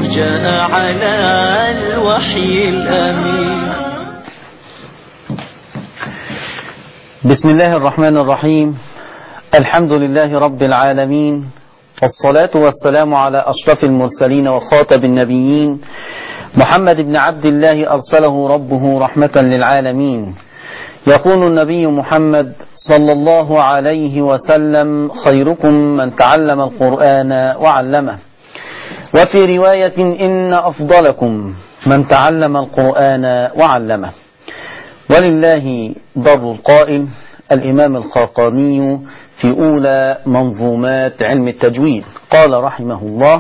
جاء على الوحي الأمين. بسم الله الرحمن الرحيم. الحمد لله رب العالمين، والصلاة والسلام على أشرف المرسلين وخاتم النبيين محمد بن عبد الله أرسله ربه رحمة للعالمين. يقول النبي محمد صلى الله عليه وسلم: خيركم من تعلم القرآن وعلمه. وفي رواية: إن أفضلكم من تعلم القرآن وعلمه. ولله ضر القائل الإمام الخاقاني في أولى منظومات علم التجويد، قال رحمه الله: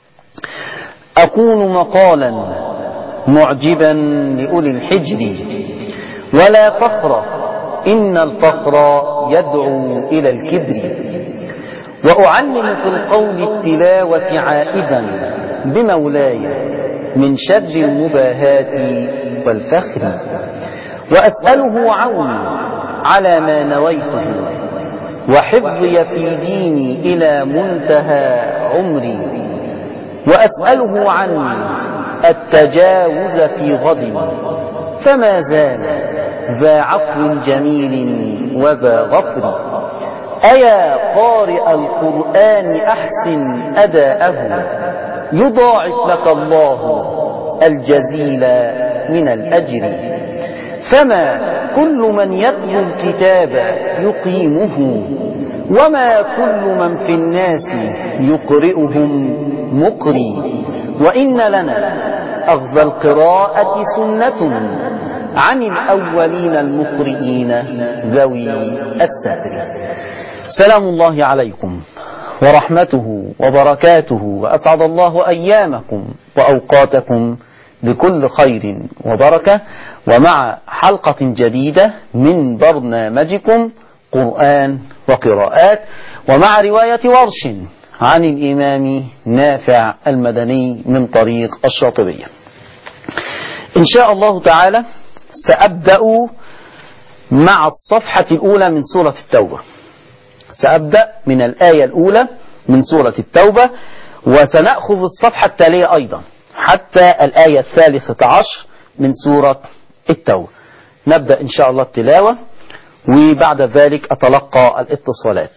أكون مقالا معجبا لأولي الحجر، ولا فخر إن الفخر يدعو إلى الكبر، وأعلم في القول التلاوة عائدا بمولاي من شر المباهات والفخر، وأسأله عوني على ما نويته، وحفظي في ديني إلى منتهى عمري، وأسأله عني التجاوز في غد، فما زال ذا عفو جميل وذا غفر. أيا قارئ القرآن أحسن أداءه، يضاعف لك الله الجزيل من الأجر. فما كل من يتلو الكتاب يقيمه، وما كل من في الناس يقرئهم مقري. وإن لنا أخذ القراءة سنة عن الأولين المقرئين ذوي الستر. سلام الله عليكم ورحمته وبركاته، وأسعد الله أيامكم وأوقاتكم بكل خير وبركة، ومع حلقة جديدة من برنامجكم قرآن وقراءات، ومع رواية ورش عن الإمام نافع المدني من طريق الشاطبية. إن شاء الله تعالى سأبدأ مع الصفحة الأولى من سورة التوبة. سأبدأ من الآية الأولى من سورة التوبة، وسنأخذ الصفحة التالية أيضا حتى الآية 13 من سورة التوبة. نبدأ إن شاء الله التلاوة، وبعد ذلك أتلقى الاتصالات.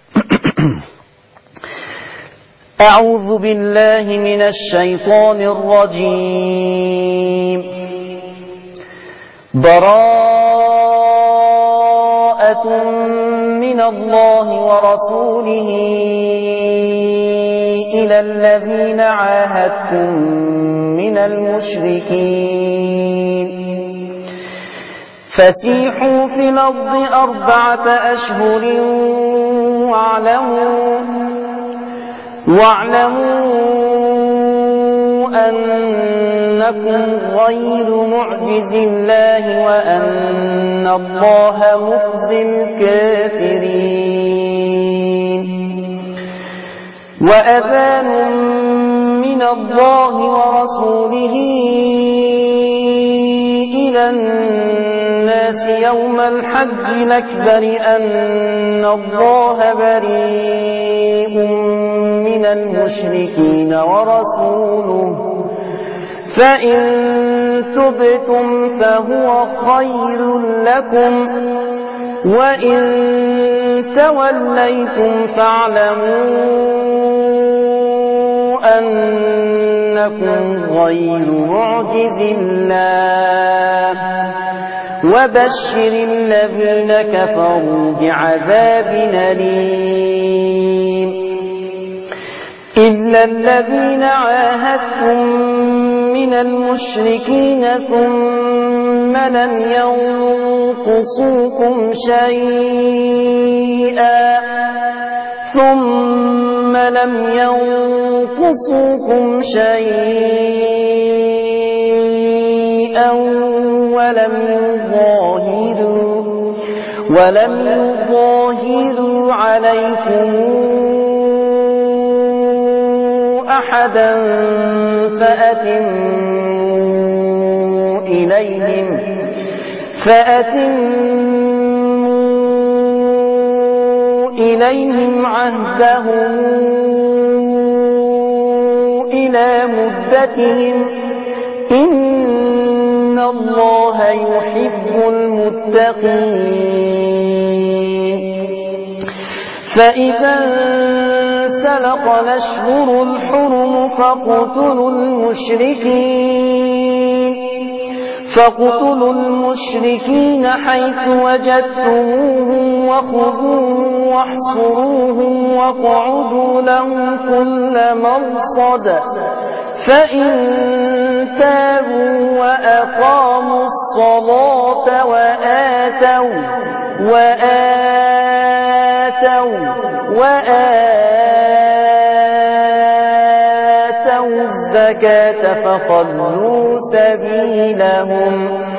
أعوذ بالله من الشيطان الرجيم. براءة من الله ورسوله إلى الذين عاهدتم من المشركين، فسيحوا في الأرض 4 أشهر واعلموا أنكم غير معجز الله، وأن الله مخزي الكافرين. وأذان من الله ورسوله إلى الناس يوم الحج الأكبر أن الله بريء من المشركين ورسوله، فإن تبتم فهو خير لكم، وإن توليتم فاعلموا أنكم غير معجز الله، وبشر الذين كفروا بعذاب أليم. إلا الذين عاهدتم من المشركين ثم لم ينقصوكم شيئا ولم يظاهروا عليكم أحدا فأتموا إليهم عهدهم إلى مدتهم إن الله يحب المتقين فإذا انسلخ الأشهر الحرم فاقتلوا المشركين حيث وجدتموهم وخذوهم واحصروهم واقعدوا لهم كل مرصد فإن تابوا وأقاموا الصلاة وآتوا الزكاة فخلوا سبيلهم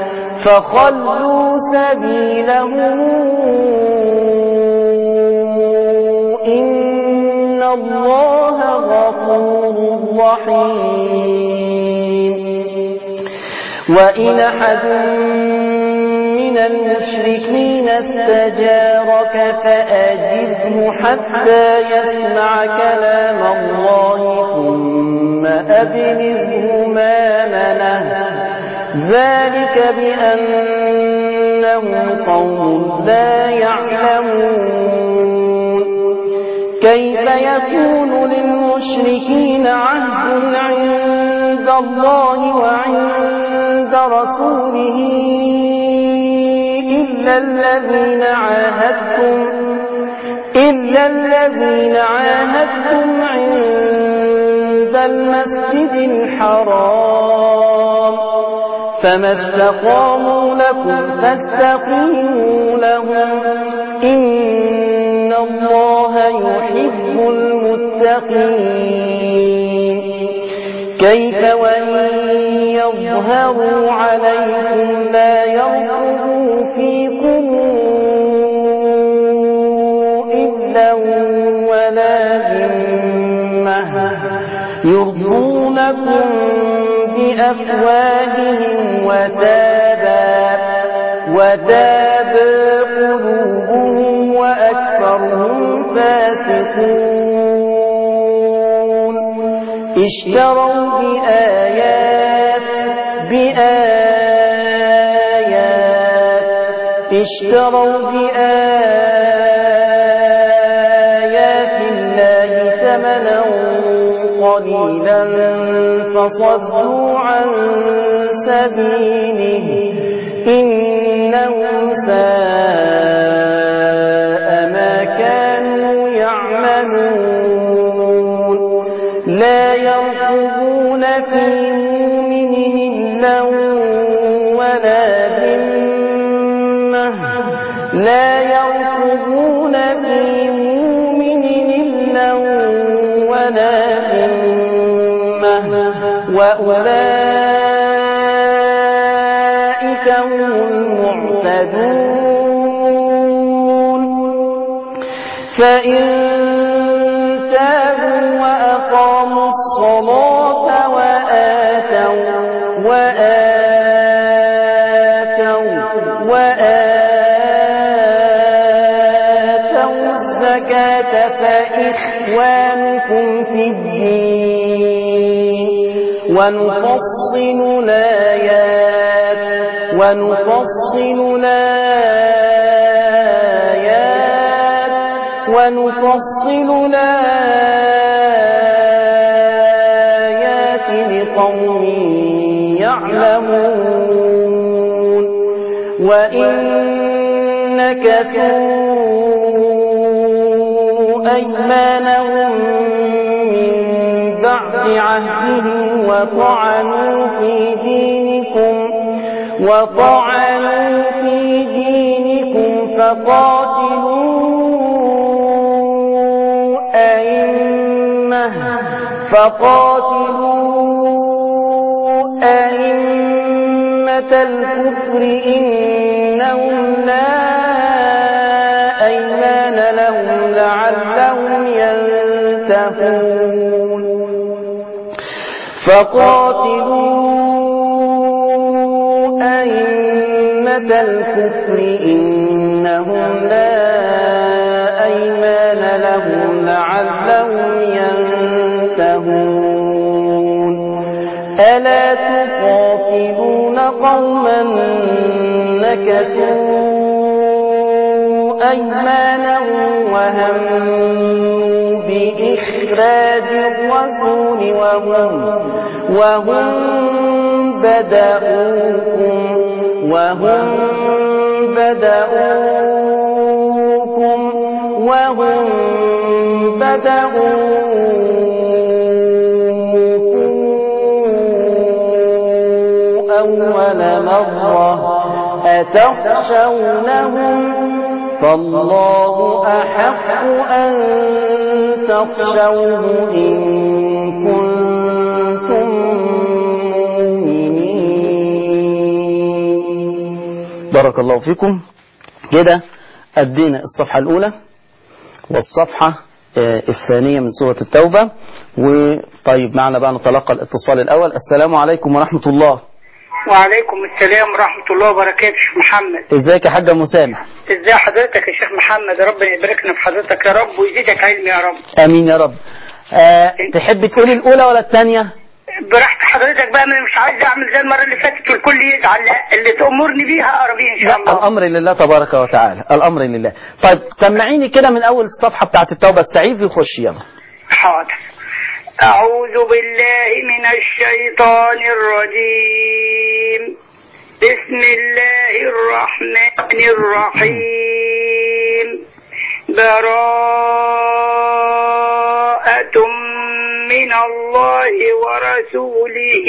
إن الله غفور رحيم وإن أحد من المشركين استجارك فأجره حتى يسمع كلام الله ثم أبلغه مأمنه ذلك بأنهم قوم لا يعلمون كيف يكون للمشركين عهد عند الله وعند رسوله إلا الذين عاهدتم عند المسجد الحرام فما استقاموا لكم فاستقيموا لهم إن الله يحب المتقين كيف وإن يظهروا عليكم لا يرقبوا فيكم إلا ولا ذمة يرضونكم بأفواههم وتاب قلوبهم وأكثرهم فاسقون اشتروا بآيات الله ثمنا قليلا فصدوا عن سبيله إنهم ساء ما كانوا يعملون لا يرقبون في مؤمن إلا ولا ذمة وأولئك هم المعتدون فإن تابوا وأقاموا الصلاة وآتوا الزكاة فإخوانكم في الدين ونفصل الآيات لقوم يعلمون وإن نكثوا أيمانهم من بعد عهدهم وطعنوا في دينكم فقاتلوا أئمة الكفر إنهم لا أيمان لهم لعلهم ينتهون الكفر إنهم لا أيمان لهم لعلهم ينتهون ألا تقاتلون قوما نكثوا أيمانهم وهموا بإخراج الرسول وهم أول مرة أتخشونهم فالله أحق أن تخشوه إن كنتم مؤمنين. بارك الله فيكم. كده أدينا الصفحة الأولى والصفحة الثانية من سورة التوبة. وطيب معنا بقى نتلقى الاتصال الأول. السلام عليكم ورحمة الله. وعليكم السلام ورحمة الله وبركاته. شيخ محمد، ازيك يا حاجة مسامح؟ ازي حضرتك يا شيخ محمد؟ ربنا يباركنا في حضرتك يا رب ويزيدك علم يا رب. امين يا رب. تحب تقولي الاولى ولا الثانية؟ براحة حضرتك بقى، انا مش عايز اعمل زي المرة اللي فاتت والكل يزعل، اللي تأمرني بيها اقرا بيها ان شاء الله. الامر لله تبارك وتعالى، الامر لله. طيب سمعيني كده من اول الصفحة بتاعت التوبة السعيد يخش يلا. حاضر. أعوذ بالله من الشيطان الرجيم. بسم الله الرحمن الرحيم. براءة من الله ورسوله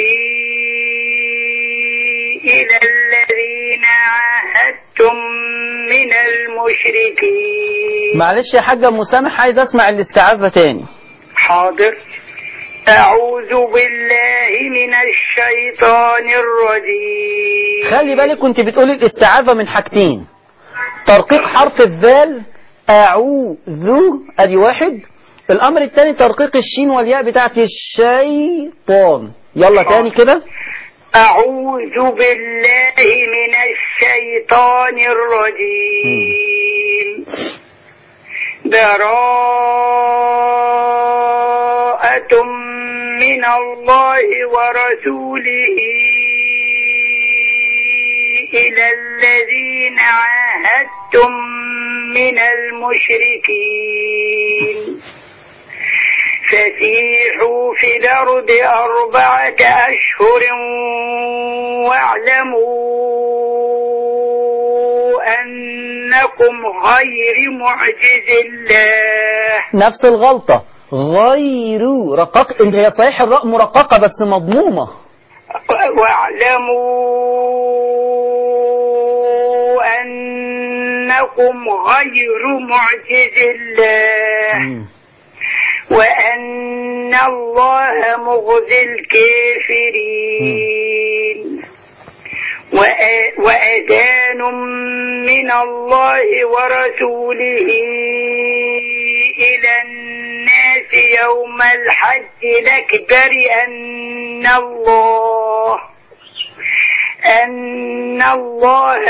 إلى الذين عاهدتم من المشركين. معلش يا حاجة مسامح، عايز اسمع الاستعاذة تاني. حاضر. أعوذ بالله من الشيطان الرجيم. خلي بالك كنت بتقولي الاستعاذة من حاجتين: ترقيق حرف الذال أعوذ، أدي واحد. الأمر الثاني ترقيق الشين والياء بتاعت الشيطان. يلا تاني كده. أعوذ بالله من الشيطان الرجيم. براءة من الله ورسوله إلى الذين عاهدتم من المشركين. فسيحوا في الأرض 4 أشهر واعلموا أنكم غير معجز الله. نفس الغلطة، غير رقق. هي صحيح الراء مرققة بس مضمومة. واعلموا أنكم غير معجز الله وأن الله مخزي الكافرين. وأذان من الله ورسوله إلى الناس يوم الحج الأكبر أن الله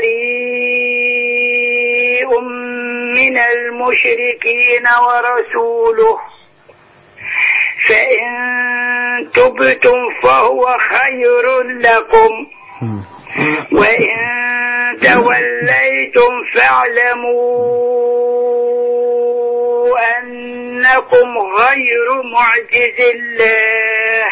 بريء من المشركين ورسوله، فإن تبتم فهو خير لكم، وإن توليتم فاعلموا أنكم غير معجز الله،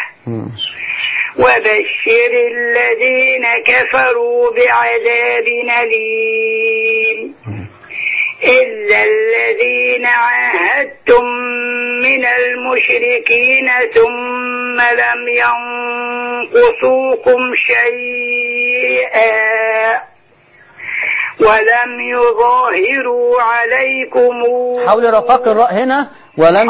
وبشر الذين كفروا بعذاب أليم. إلا الذين عاهدتم من المشركين ثم لم ينقصوكم شيئا ولم يظاهروا عليكم. حاول رقاق الراء هنا. ولم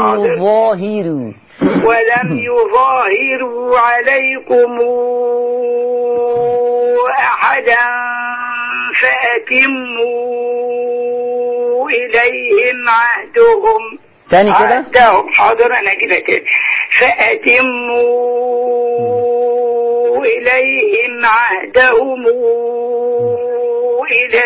يظاهروا عليكم أحدا فأتموا إليهم عهدهم. تاني كده. حاضر أنا كده تاني. فأتموا إليهم عهدهم إلى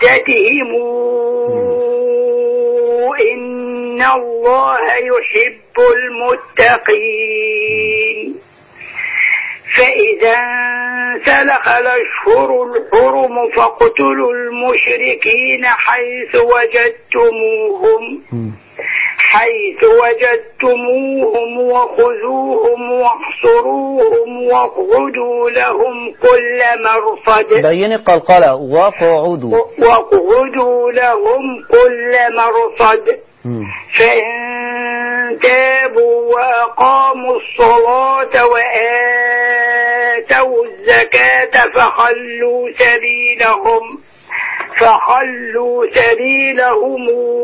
مدتهم إن الله يحب المتقين. فإذا انسلخ الأشهر الحرم فاقتلوا المشركين حيث وجدتموهم وخذوهم واحصروهم واقعدوا لهم كل مرصد. بيني القلقلة. واقعدوا لهم كل مرصد. فإن تابوا وأقاموا الصلاة وآتوا الزكاة فخلوا سبيلهم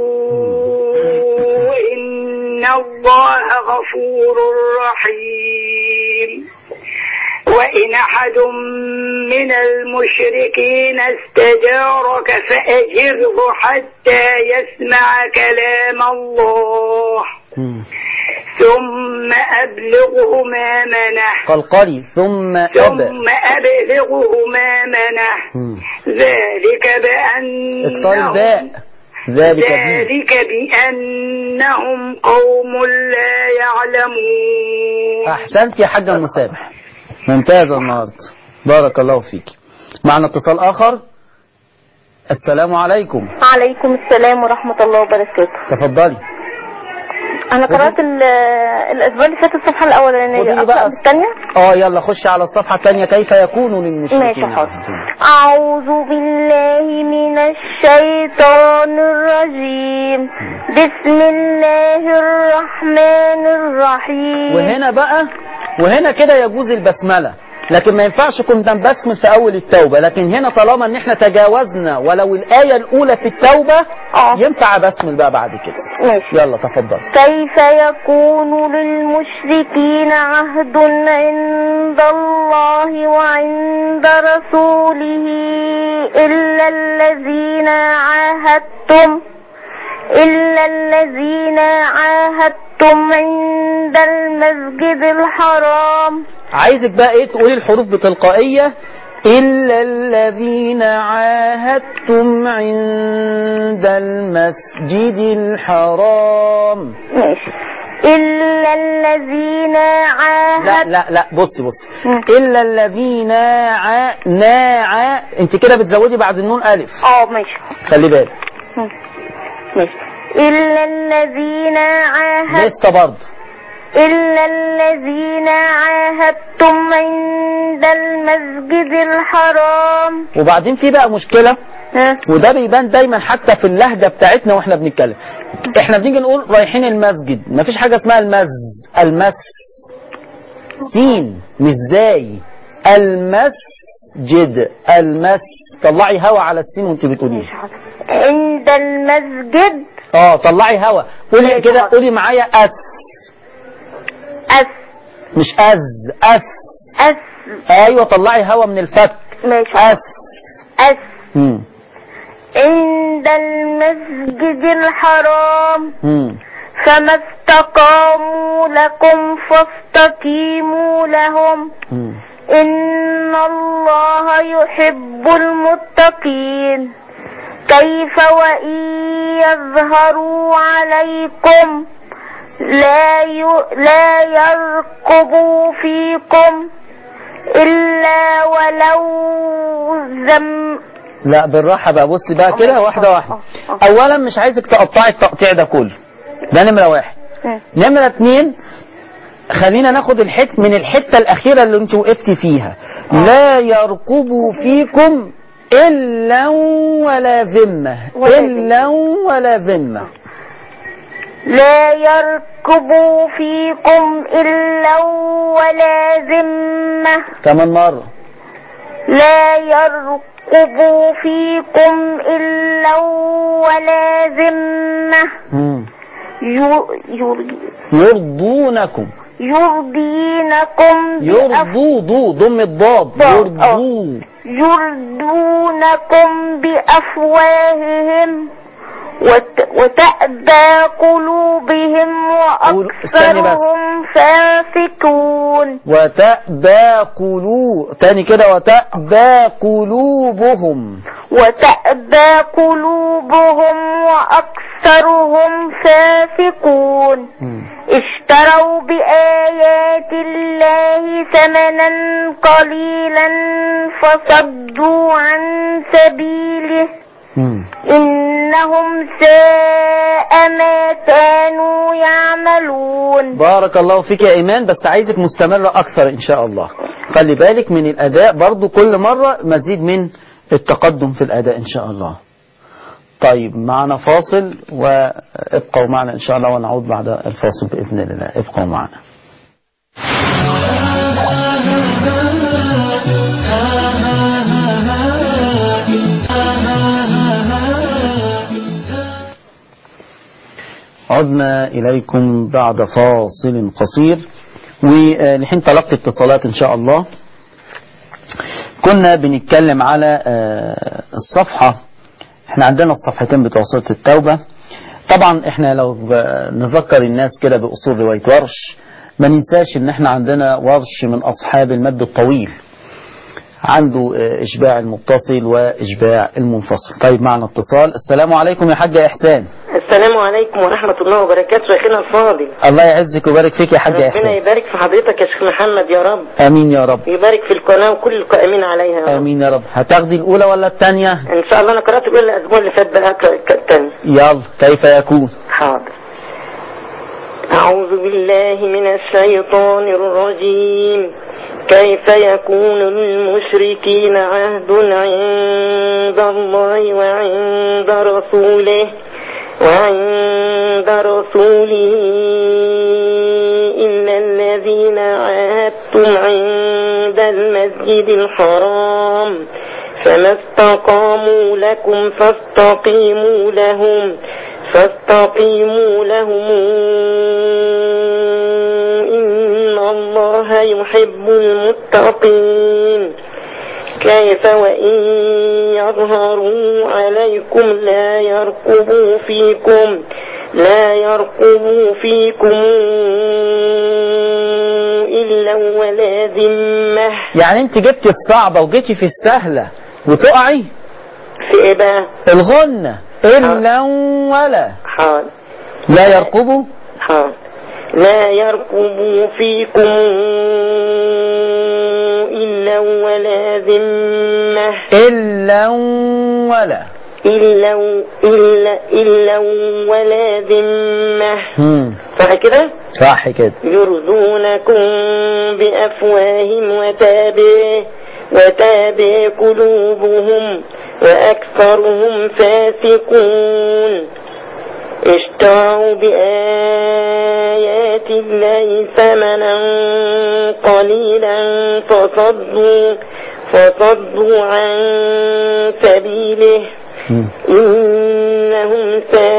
إن الله غفور رحيم. وإن أحد من المشركين استجارك فأجره حتى يسمع كلام الله ثم أبلغه مأمنه. قلقلي. ثم أبلغه مأمنه. ذلك بأنهم قوم لا يعلمون. أحسنت يا حاجة مسامح، ممتازة النهاردة، بارك الله فيك. معنا اتصال آخر. السلام عليكم. عليكم السلام ورحمة الله وبركاته. تفضلي. أنا قرأت الأسبوع اللي فات الصفحة الأولانية، أقرأ الثانية؟ يلا خش على الصفحة الثانية. كيف يكون للمشركين؟ ماشي حاضر. أعوذ بالله من الشيطان الرجيم. بسم الله الرحمن الرحيم. وهنا كده يجوز البسملة، لكن ما ينفعش كنت نبسمل في أول التوبة، لكن هنا طالما ان احنا تجاوزنا ولو الآية الأولى في التوبة ينفع بسمل بقى بعد كده. ماشي. يلا تفضل. كيف يكون للمشركين عهد عند الله وعند رسوله إلا الذين عاهدتم عند المسجد الحرام. عايزك بقى تقولي الحروف بتلقائية. إلا الذين عاهدتم عند المسجد الحرام. ماشي. إلا الذين لا بصي إلا الذين انت كده بتزودي بعد النون ألف. ماشي. خلي بالك. ماشي. إلا الذين لسه برضه. إلا الذين عاهدتم عند المسجد الحرام. وبعدين في بقى مشكلة، وده بيبان دايما حتى في اللهجة بتاعتنا واحنا بنتكلم. احنا بنيجي نقول رايحين المسجد، مفيش حاجة اسمها المس سين مش زاي. المسجد طلعي هوا على السين وانت بتقوليه. عند المسجد. طلعي هوا. قولي كده، قولي معايا أس مش أس. ايوه طلعي هوا من الفك. ماشي. أس. عند المسجد الحرام. فما استقاموا لكم فاستقيموا لهم. إن الله يحب المتقين. كيف وإن يظهروا عليكم لا يرقبوا فيكم إلا ولو لا بالراحة بقى. بصي بقى كده واحدة واحدة. أولا مش عايزك تقطعي التقطيع ده كله، ده نمرة واحد. نمرة اتنين، خلينا ناخد من الحتة الأخيرة اللي انت وقفتي فيها. لا يرقبوا فيكم إلا ولا ذمة. إلا ولا ذمة. لا يرقبوا فيكم إلا ولا ذمة. كمان مرة. لا يرقبوا فيكم إلا ولا ذمة. يرضونكم. ضم الضاد. يرضونكم بأفواههم وتأبى قلوبهم وأكثرهم فاسقون. وتأبى تاني كده. وتأبى قلوبهم وأكثرهم فاسقون. اشتروا بآيات الله ثمنا قليلا فصدوا عن سبيله إنهم ساء ما كانوا يعملون. بارك الله فيك يا إيمان، بس عايزك مستمرة أكثر إن شاء الله. خلي بالك من الأداء برضو، كل مرة مزيد من التقدم في الأداء إن شاء الله. طيب معنا فاصل، وابقوا معنا إن شاء الله ونعود بعد الفاصل بإذن الله. ابقوا معنا. عدنا إليكم بعد فاصل قصير، ولحين تلقي اتصالات إن شاء الله. كنا بنتكلم على الصفحة، احنا عندنا الصفحتين بتوع سورة التوبة. طبعا احنا لو نذكر الناس كده بأصول رواية ورش، ما ننساش ان احنا عندنا ورش من أصحاب المد الطويل، عنده إشباع المتصل وإشباع المنفصل. طيب معنا اتصال. السلام عليكم يا حاجة إحسان. السلام عليكم ورحمة الله وبركاته شيخنا الفاضل. الله يعزك ويبارك فيك يا حاجة إحسان. ربنا يبارك في حضرتك يا شيخ محمد يا رب. آمين يا رب. يبارك في القناة وكل القائمين عليها يا رب. آمين يا رب. هتاخدي الأولى ولا الثانية؟ إن شاء الله. أنا قرأت الأولى الأسبوع اللي فات، بقى أقرأ الثانية. يلا كيف يكون؟ حاضر. أعوذ بالله من الشيطان الرجيم. كيف يكون للمشركين عهد عند الله وعند رسوله إلا الذين عاهدتم عند المسجد الحرام فما استقاموا لكم فاستقيموا لهم إن الله يحب المتقين. كيف وإن يظهروا عليكم لا يرقبوا فيكم إلا ولا ذمة. يعني انت جبتي الصعبة وجيتي في السهلة وتقعي في ايه بقى؟ الغنة إلا ولا. حاضر. لا يرقبوا. حاضر. لا يرقبوا فيكم إلا ولا ذمة. إلا ولا ذمة. صح كده؟ صح كده. يرضونكم بأفواههم وتابع قلوبهم وأكثرهم فاسقون. اشتروا بآيات الله ثمنا قليلا فصدوا عن سبيله إنهم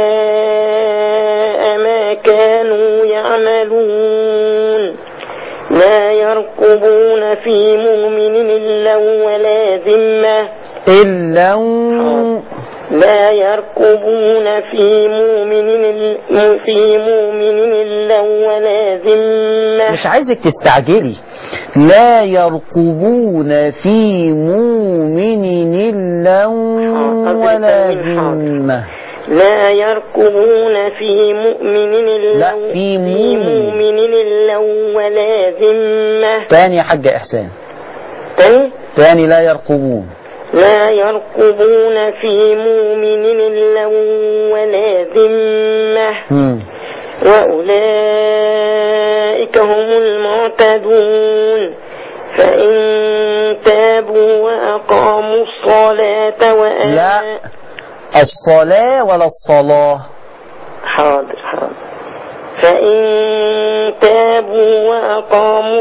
ساء ما كانوا يعملون. لا يرقبون في مؤمن إلا ولا ذمة. لا يرقبون في مؤمن إلا ولا ذمة. مش عايزك تستعجلي. لا يرقبون في مؤمن إلا ولا ذمة. لا يرقبون في مؤمن إلا ولا ذمة. تاني يا حاجة إحسان. تاني لا يرقبون. لا يرقبون في مؤمن إلا ولا ذمة. وأولئك هم المعتدون. فإن تابوا وأقاموا الصلاة لا الصلاة ولا الصلاة. حاضر. فإن تابوا وأقاموا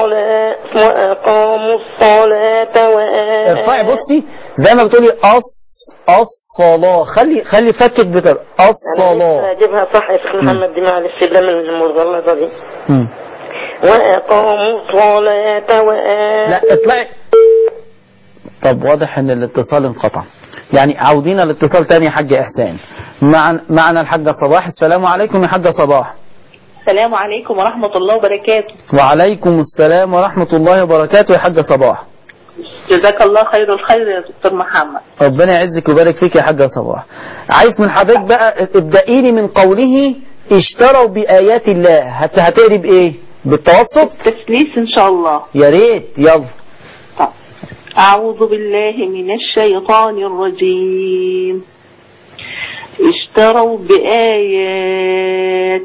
الصلاة ارفعي بصي زي ما بتقولي الصلاة. خلي فكك بتر الصلاة. أنا أجيبها صح يا شيخ محمد دي معلش لا من المغلطة دي. وأقاموا الصلاة لا اطلعي. طب واضح ان الاتصال انقطع، يعني عاودين الاتصال تاني يا حاجة إحسان. معنا الحاجة صباح. السلام عليكم يا حاجة صباح. السلام عليكم ورحمة الله وبركاته. وعليكم السلام ورحمة الله وبركاته يا حاجة صباح. جزاك الله خير الخير يا دكتور محمد. ربنا يعزك ويبارك فيك يا حاجة صباح. عايز من حضرتك بقى ابدأيني من قوله اشتروا بآيات الله هتقري بإيه؟ بالتوسط؟ تسليس إن شاء الله. يا ريت يلا. طيب. أعوذ بالله من الشيطان الرجيم. اشتروا بآيات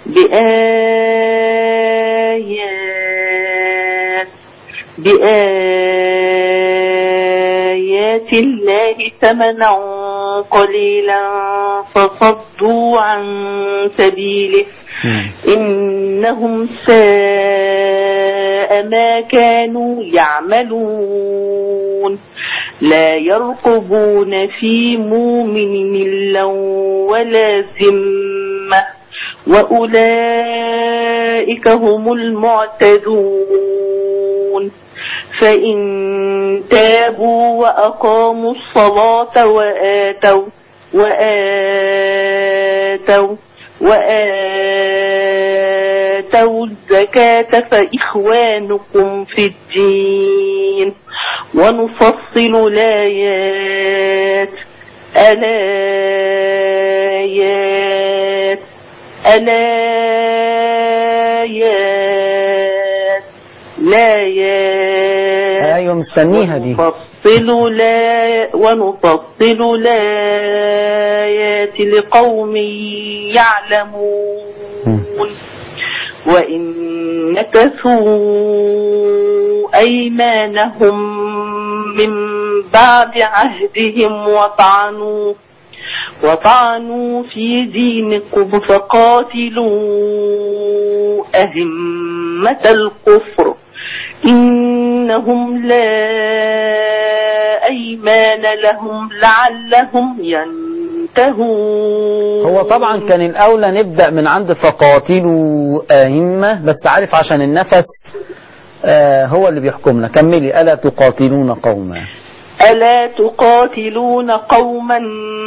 الله ثمنا قليلا فصدوا عن سبيله إنهم ساء ما كانوا يعملون لا يرقبون في مؤمن إلا ولا ذمة وأولئك هم المعتدون فإن تابوا وأقاموا الصلاة وآتوا الزكاة فإخوانكم في الدين ونفصل الآيات ايوه مستنيها دي. ونفصل الآيات لقوم يعلمون وإن نكثوا أيمانهم من بعد عهدهم وطعنوا في دينكم فقاتلوا أئمة الكفر إنهم لا أيمان لهم لعلهم ينتهون. هو طبعا كان الأولى نبدأ من عند فقاتلوا أئمة، بس عارف عشان النفس هو اللي بيحكمنا. كملي. ألا تقاتلون قوما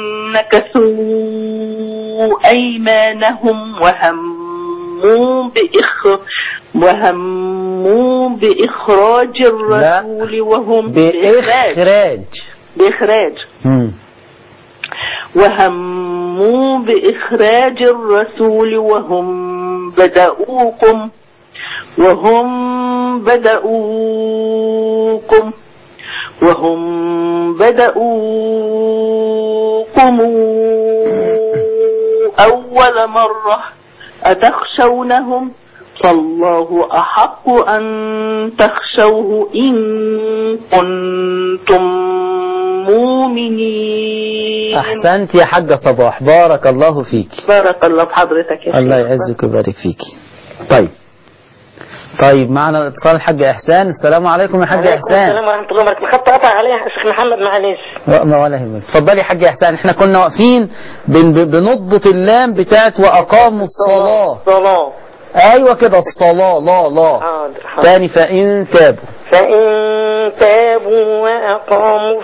نكثوا أيمانهم وهموا بإخراج الرسول وهم وهموا بإخراج الرسول وهم بدؤوكم أول مرة أتخشونهم فالله أحق أن تخشوه إن كنتم مؤمنين. أحسنت يا حاجة صباح، بارك الله فيك. بارك الله بحضرتك يا الله يعزك ويبارك فيك. طيب معنا اتصال الحاج إحسان. السلام عليكم يا حاج إحسان. السلام ورحمة الله وبركاته. الخط قطع عليها يا شيخ محمد معلش. ولا يهمك. اتفضلي يا حاج إحسان. احنا كنا واقفين بنضبط اللام بتاعت وأقاموا الصلاة. ايوه كده الصلاة. لا تاني. فإن تابوا وأقاموا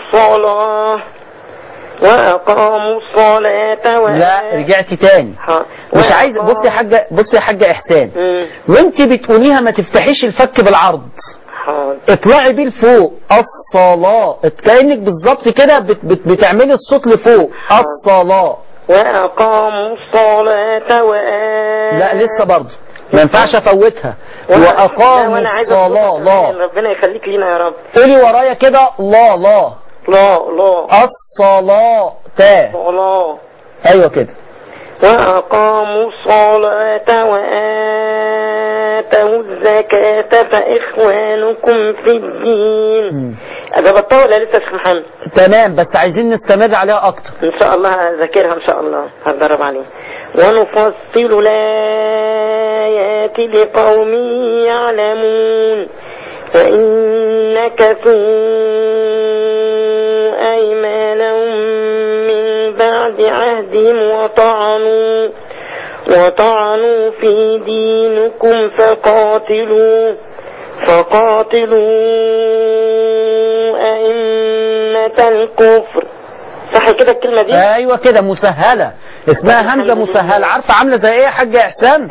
الصلاة لا رجعتي تاني. مش عايز. بصي يا حاجة إحسان، وانت بتقوليها ما تفتحيش الفك بالعرض، اطلعي بيه لفوق. الصلاة كأنك بالظبط كده بتعملي الصوت لفوق. الصلاة وأقاموا الصلاة لا لسه برضه ما ينفعش افوتها. وأقاموا الصلاة. لا ربنا يخليك لينا يا رب. قولي ورايا كده. لا الصلاة ايوه كده. وأقاموا الصلاة وآتوا الزكاة فإخوانكم في الدين. أجابتها ولا لسه يا شيخ محمد؟ تمام، بس عايزين نستمر عليها أكتر. إن شاء الله هذاكرها إن شاء الله، هتدرب عليها. ونفصل الآيات لقوم يعلمون فإن نكثوا أيمانهم من بعد عهدهم وطعنوا في دينكم فقاتلوا أئمة الكفر. صح كده الكلمة دي؟ ايوه كده مسهلة، اسمها همزة مسهلة. عارفة عاملة زي ايه يا حاج احسان؟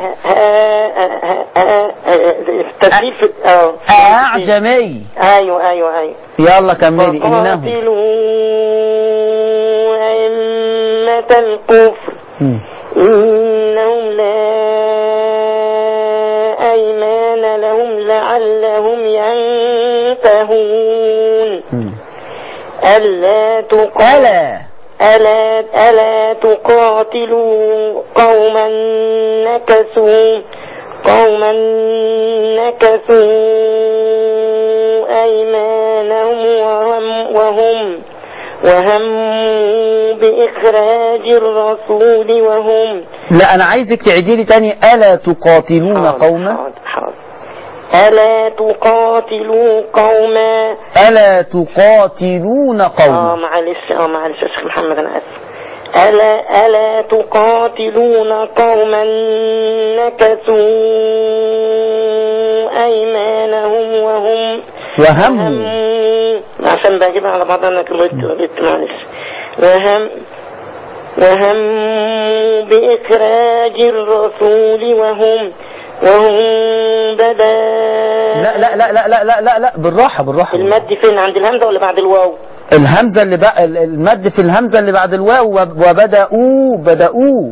تسليف اعجمي. ايوه يلا كملي. انهم أئمة الكفر أنهم لا أيمان لهم لعلهم ينتهون. ألا تقاتلوا قوما نكثوا أيمانهم وهم بإخراج الرسول وهم. لا أنا عايزك تعيدي لي تاني. ألا تقاتلون قوما. ألا تقاتلوا قوما. ألا تقاتلون قوما. معلش يا شيخ محمد أنا آسف. ألا تقاتلون قوما نكثوا أيمانهم وهم عشان بجيبها على بعضها أنا كبرت معلش. وهم بإخراج الرسول وهم بدا. لا لا لا لا لا لا لا بالراحة. المد فين؟ عند الهمزة ولا بعد الواو؟ الهمزة اللي المد في الهمزة اللي بعد الواو. وبدأوا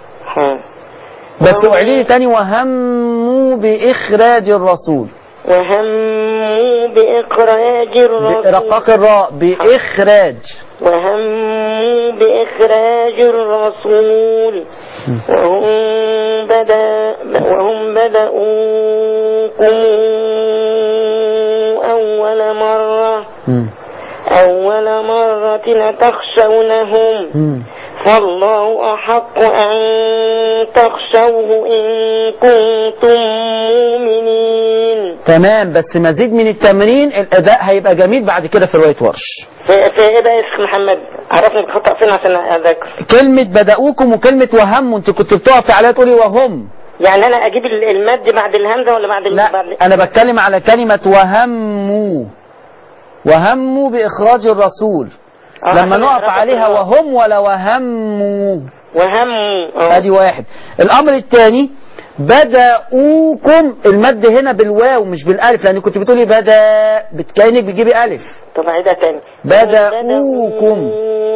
بس اعيدي لي تاني. وهموا بإخراج الرسول. وهموا بإخراج الرسول. رقاق الراء. بإخراج. وهموا بإخراج الرسول وهم بدأوكم أول مرة تخشونهم فالله أحق أن تخشوه إن كنتم مؤمنين. تمام. بس مزيد من التمرين الأداء هيبقى جميل بعد كده في رواية ورش. في إيه بقى يا شيخ محمد؟ عرفني بخطأ فين عشان أذاكر. كلمة بدأوكم وكلمة وهموا أنت كنت بتقفي عليها تقولي وهم. يعني أنا أجيب المد بعد الهمزة ولا بعد لا أنا بتكلم على كلمة وهموا بإخراج الرسول. لما نقف عليها وهم ولا وهموا. ادي واحد. الامر الثاني بدأوكم المد هنا بالواو مش بالالف لان كنت بتقولي كأنك بتجيبي الف. طب عيدها تاني. بدأوكم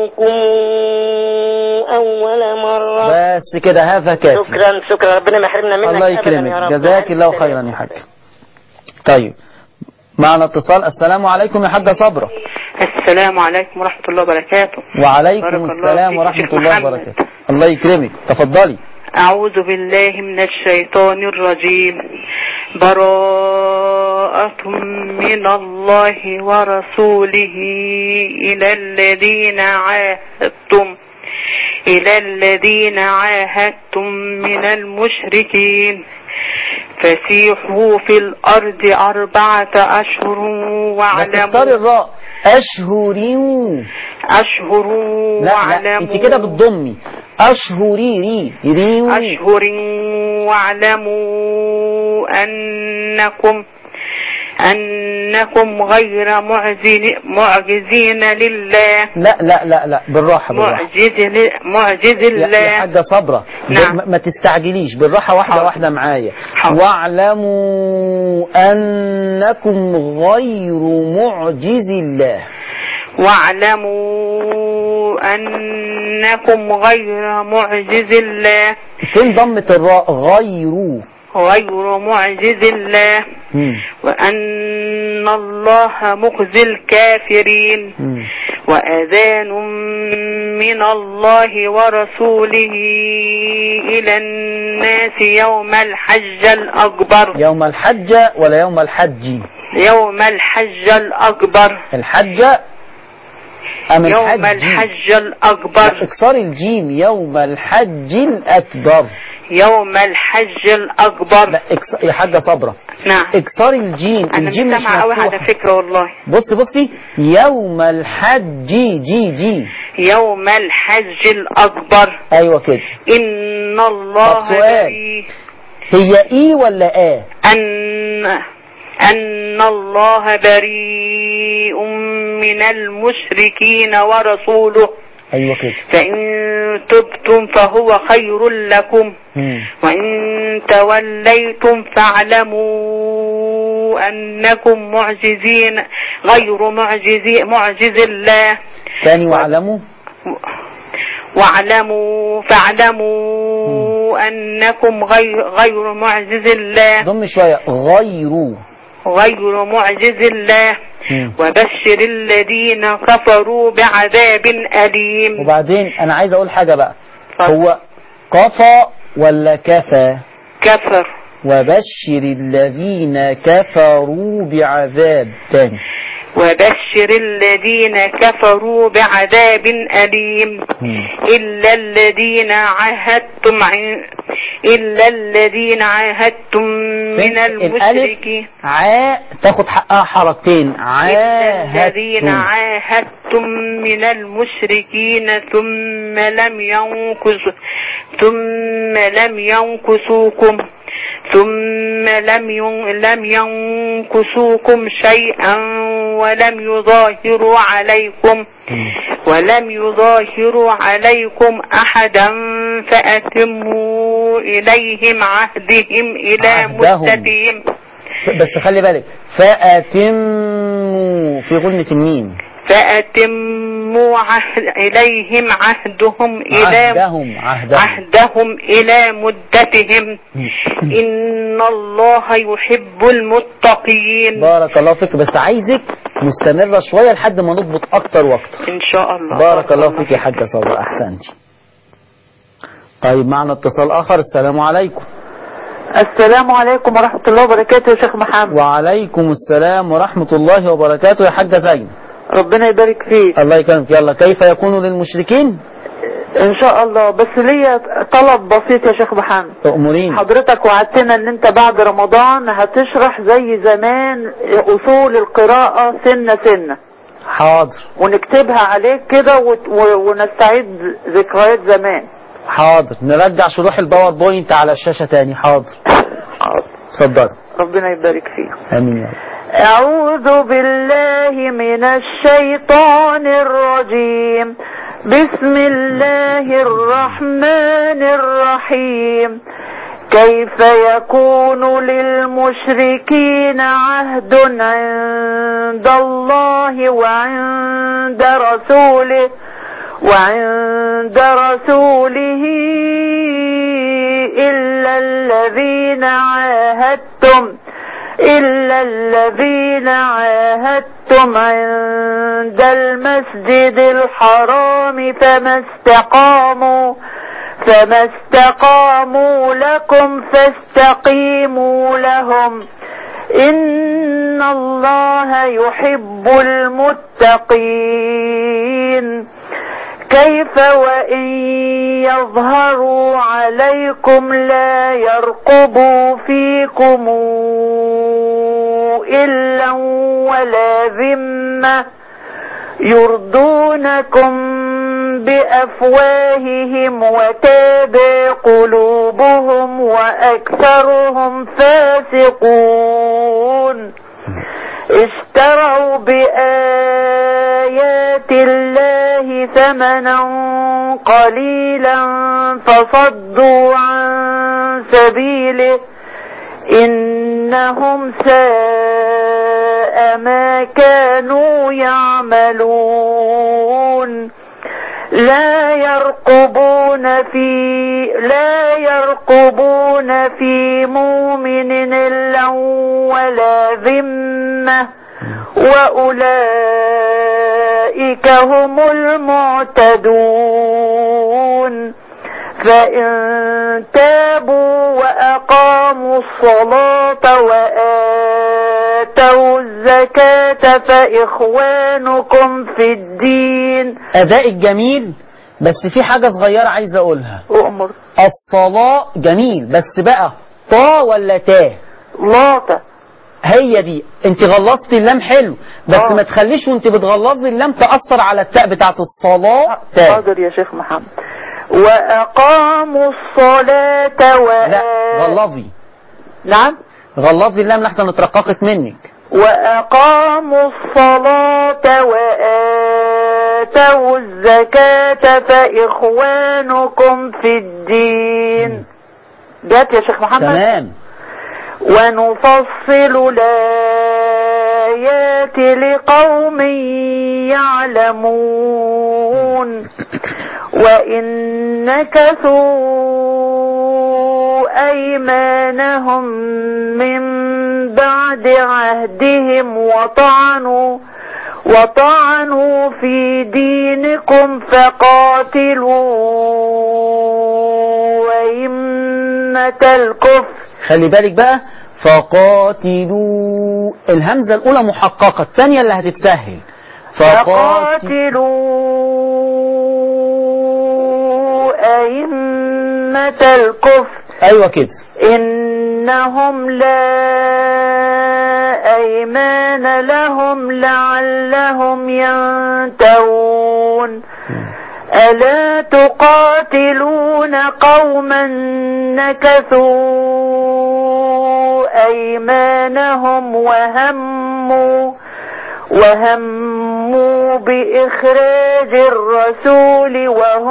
اول مرة. بس كده هذا كافي. شكرا ربنا ما يحرمنا منك. الله يكرمك جزاك الله خيرا يا حاج. طيب معنا اتصال. السلام عليكم يا حاجة صبرة. السلام عليكم ورحمة الله وبركاته. وعليكم السلام ورحمة الله وبركاته. الله يكرمك تفضلي. أعوذ بالله من الشيطان الرجيم. براءة من الله ورسوله إلى الذين عاهدتم من المشركين فسيحوا في الأرض 4 أشهر واعلموا. بس الراء أشهر واعلموا. انت كده بتضمي أشهر واعلموا أنكم غير معجزين لله. لا بالراحة. معجز الله. يا حاجة صبرة. نعم. ما تستعجليش بالراحة. واحدة معايا. واعلموا أنكم غير معجز الله. واعلموا أنكم غير معجز الله. فين ضمة الراء؟ غير معجز الله. وأن الله مخزي الكافرين. وأذان من الله ورسوله إلى الناس يوم الحج الأكبر. يوم الحج ولا يوم الحج؟ يوم الحج الأكبر. الحج يوم الحج الأكبر. اكسر الجيم. يوم الحج الأكبر. يوم الحج الأكبر. لا يا حاجة صبرة. نعم. اكسر الجيم. أنا الجيم مش سامعة أوي على فكرة والله. بصي يوم الحج جي يوم الحج الأكبر. أيوة كده. إن الله بريء. هي إيه ولا أن الله بريء من المشركين ورسوله. أيوة كده. فإن تبتم فهو خير لكم. وإن توليتم فاعلموا أنكم معجزين غير معجز الله. ثاني. فاعلموا واعلموا أنكم غير معجز الله. ضم شوية، غير معجز الله. وبشر الذين كفروا بعذاب أليم. وبعدين أنا عايز أقول حاجة بقى، هو كفى ولا كفى؟ كفر. وبشر الذين كفروا بعذاب. تاني، وبشر الذين كفروا بعذاب أليم. إلا الذين عاهدتم من المشركين. تاخد حقها حركتين. إلا الذين عاهدتم من المشركين ثم لم ينكسوكم شيئا ولم يظاهروا عليكم أحدا فأتموا إليهم عهدهم إلى مدتهم. بس خلي بالك، فأتموا في غنة الميم. فأتموا إليهم عهدهم إلى مدتهم. إن الله يحب المتقين. بارك الله فيك، بس عايزك مستمرة شوية لحد ما نضبط أكتر وأكتر إن شاء الله. بارك الله فيك يا حاجة صبرا، أحسنتي. طيب معنا اتصال آخر. السلام عليكم. السلام عليكم ورحمة الله وبركاته يا شيخ محمد. وعليكم السلام ورحمة الله وبركاته يا حاجة زين. ربنا يبارك فيك. الله يكرمك. يلا، كيف يكون للمشركين؟ ان شاء الله، بس ليا طلب بسيط يا شيخ محمد. تأمرين. حضرتك وعدتنا ان انت بعد رمضان هتشرح زي زمان اصول القراءة سنة. حاضر. ونكتبها عليك كده ونستعيد ذكريات زمان. حاضر. نرجع شروح الباوربوينت على الشاشة تاني. حاضر. اتفضل. ربنا يبارك فيك. امين يا رب. أعوذ بالله من الشيطان الرجيم. بسم الله الرحمن الرحيم. كيف يكون للمشركين عهد عند الله وعند رسوله إلا الذين عاهدتم عند المسجد الحرام فما استقاموا لكم فاستقيموا لهم إن الله يحب المتقين. كيف وإن يظهروا عليكم لا يرقبوا فيكم إلا ولا ذمة يرضونكم بأفواههم وتابى قلوبهم وأكثرهم فاسقون. اشتروا بآيات الله ثمنا قليلا فصدوا عن سبيله إنهم ساء ما كانوا يعملون. لا يرقبون في مؤمن إلا ولا ذمة وأولئك هم المعتدون. فإن تابوا وأقاموا الصلاة وآتوا الزكاة فإخوانكم في الدين. أداء الجميل، بس في حاجة صغيرة عايز أقولها. أؤمر. الصلاة جميل، بس بقى طا ولا تا؟ لاطة. هي دي. انت غلظتي اللام حلو، بس ما تخليش وانت بتغلظي اللام تأثر على التاء بتاعت الصلاة. تا. حاضر يا شيخ محمد. وأقاموا الصلاة لا، غلظي. نعم، غلظي اللام لحسن اترققت منك. وأقاموا الصلاة وآتوا الزكاة فإخوانكم في الدين. جات يا شيخ محمد؟ تمام. ونفصل الآيات لقوم يعلمون. وإن نكثوا أيمانهم من بعد عهدهم وطعنوا في دينكم فقاتلوا أئمة الكفر. خلي بالك بقى، فقاتلوا الهمزة الأولى محققة، الثانية اللي هتتسهل. فقاتلوا أئمة الكفر. أيوة كده. إنهم لا أيمان لهم لعلهم ينتهون. ألا تقاتلون قوما نكثوا أيمانهم وهموا بإخراج الرسول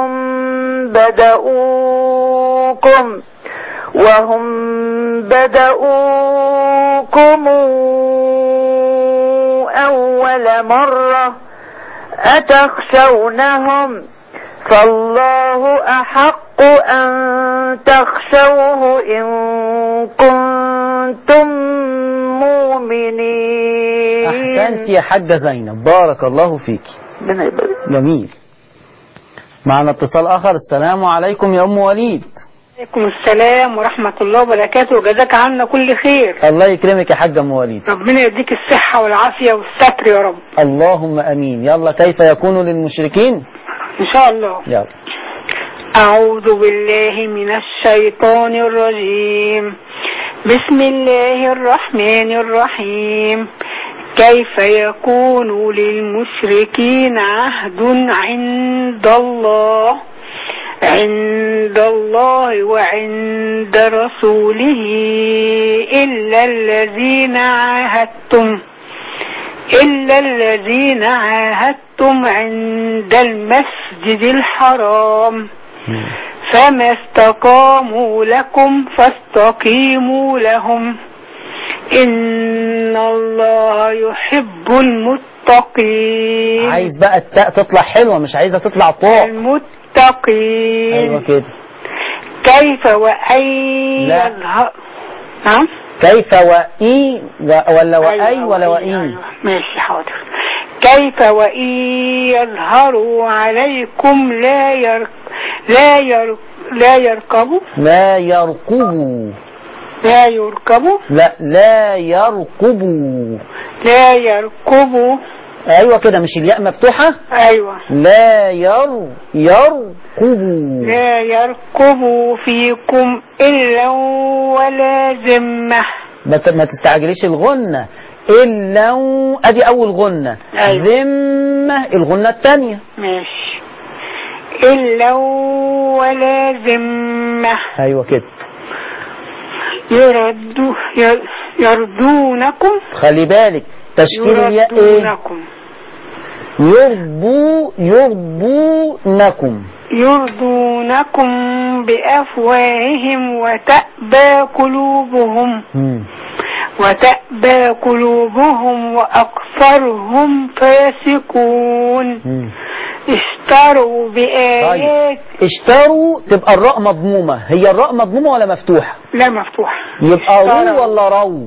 وهم بدؤوكم أول مرة أتخشونهم فالله أحق أن تخشوه إن كنتم مؤمنين. أحسنت يا حاجة زينب، بارك الله فيك. جميل. معنا اتصال آخر. السلام عليكم يا أم وليد. عليكم السلام ورحمة الله وبركاته، وجزاك عنا كل خير. الله يكرمك يا حاجة أم وليد. ربنا يديك الصحة والعافية والستر يا رب. اللهم أمين. يلا، كيف يكون للمشركين؟ إن شاء الله. يلا. أعوذ بالله من الشيطان الرجيم. بسم الله الرحمن الرحيم. كيف يكون للمشركين عهد عند الله وعند رسوله إلا الذين عاهدتم عند المسجد الحرام فما استقاموا لكم فاستقيموا لهم إن الله يحب المتقين. عايز بقى التاء تطلع حلوة، مش عايزة تطلع طاء. المتقين. أيوة كده. كيف وأي يظهر. نعم. كيف وإي ولا وأي أيوة ولا وإي. أيوة. ماشي حاضر. كيف وإن يظهروا عليكم لا يرقبوا. أيوة كده، مش الياء مفتوحة. أيوة. لا يرقبوا فيكم إلا ولا ذمة. ما تستعجليش الغنة. إلا أدي أول غنة. أيوة. ذمة الغنة الثانية. ماشي. إلا ولا ذمة. أيوة كده. يردونكم. خلي بالك تشكيل الياء ايه؟ يرضونكم بأفواههم وتأبى قلوبهم وأكثرهم فاسقون. اشتروا بآيات. طيب. اشتروا تبقى الراء مضمومة. هي الراء مضمومة ولا مفتوحة؟ لا مفتوحة. يبقى رو ولا رو؟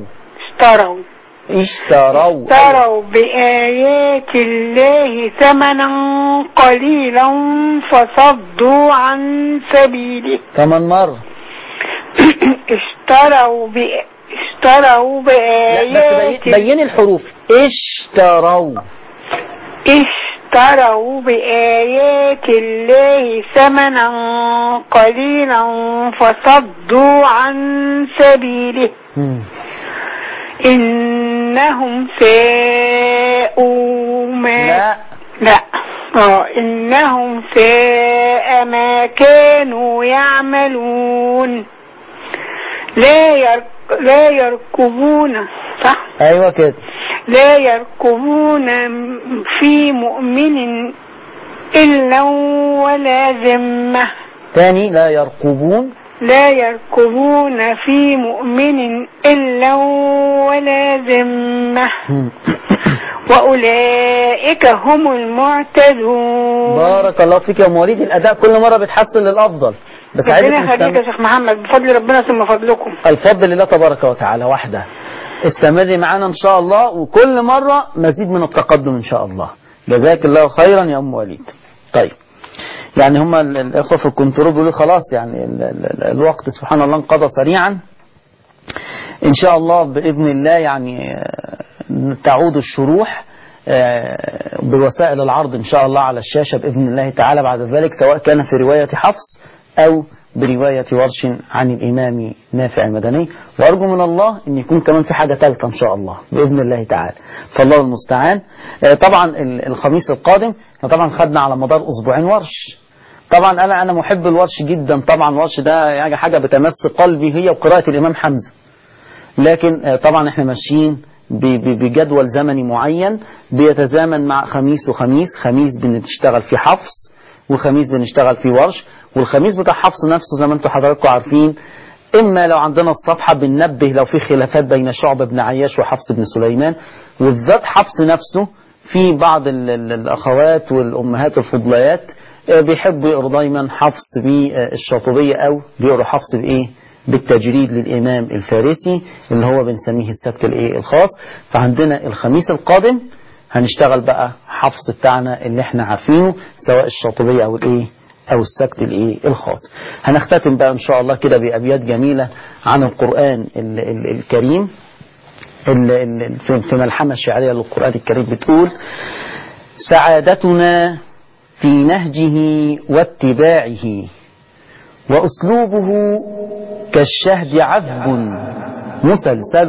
اشتروا بآيات الله ثمنا قليلا فصدوا عن سبيله. كمان مرة. اشتروا بآيات. بين الحروف. اشتروا بآيات الله ثمنا قليلا فصدوا عن سبيله. إنهم ساءوا ما إنهم ساء ما كانوا يعملون. لا يركبون. صح؟ أيوة كده. لا يركبون في مؤمن إلا ولا ذمة. ثاني. لا يركبون في مؤمن إلا ولا ذمة وأولئك هم المعتدون. بارك الله فيك يا مواليد. الأداء كل مرة بتحسن للأفضل. بس ربنا يخليك يا شيخ محمد، بفضل ربنا ثم فضلكم. الفضل لله تبارك وتعالى وحده. استمري معنا إن شاء الله، وكل مرة مزيد من التقدم إن شاء الله. جزاك الله خيرا يا أم وليد. طيب، يعني هم الإخوة في الكنترول بيقولوا خلاص يعني الوقت سبحان الله انقضى سريعا. إن شاء الله بإذن الله يعني تعود الشروح بوسائل العرض إن شاء الله على الشاشة بإذن الله تعالى بعد ذلك، سواء كان في رواية حفص أو برواية ورش عن الإمام نافع المدني. وأرجو من الله أن يكون كمان في حاجة ثالثة إن شاء الله بإذن الله تعالى، فالله المستعان. طبعا الخميس القادم طبعا خدنا على مدار أسبوعين ورش. طبعا أنا محب الورش جدا. طبعا الورش ده يعني حاجة بتمس قلبي، هي وقراءة الإمام حمزة. لكن طبعا احنا ماشيين بجدول زمني معين بيتزامن مع خميس وخميس. خميس بنشتغل في حفص، وخميس بنشتغل في ورش. والخميس بتاع حفص نفسه زي ما انتم حضراتكم عارفين، اما لو عندنا الصفحة بننبه لو في خلافات بين شعبة بن عياش وحفص بن سليمان، والذات حفص نفسه في بعض الأخوات والأمهات الفضليات بيحبوا يقروا دايما حفص بالشاطبية أو بيقروا حفص بإيه؟ بالتجريد للإمام الفارسي اللي هو بنسميه السبت الإيه الخاص. فعندنا الخميس القادم هنشتغل بقى حفص بتاعنا اللي احنا عارفينه، سواء الشاطبية أو الإيه أو السبت الإيه الخاص. هنختتم بقى إن شاء الله كده بأبيات جميلة عن القرآن الكريم في ملحمة شعرية للقرآن الكريم بتقول: سعادتنا في نهجه واتباعه، وأسلوبه كالشهد عذب مسلسل،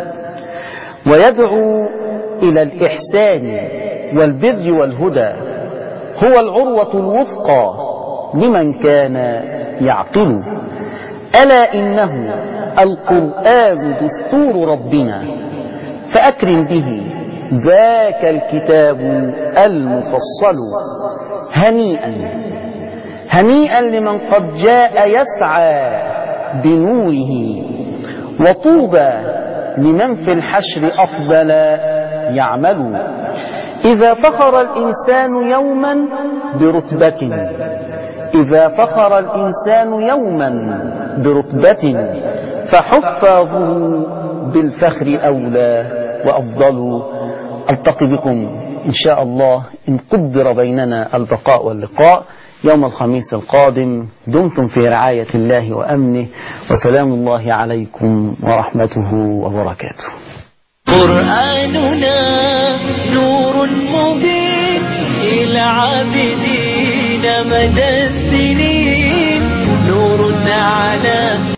ويدعو إلى الإحسان والبر والهدى، هو العروة الوثقى لمن كان يعقل. ألا إنه القرآن دستور ربنا، فأكرم به ذاك الكتاب المفصل. هنيئا هنيئا لمن قد جاء يسعى بنوره، وطوبى لمن في الحشر أفضل يعمل. إذا فخر الإنسان يوما برتبة، إذا فخر الإنسان يوما برتبة، فحفاظه بالفخر أولى وأفضل. ألتقي بكم إن شاء الله إن قدر بيننا البقاء واللقاء يوم الخميس القادم. دمتم في رعاية الله وأمنه، وسلام الله عليكم ورحمته وبركاته. قرآننا نور مبين إلى عابدين مدى السنين، نور على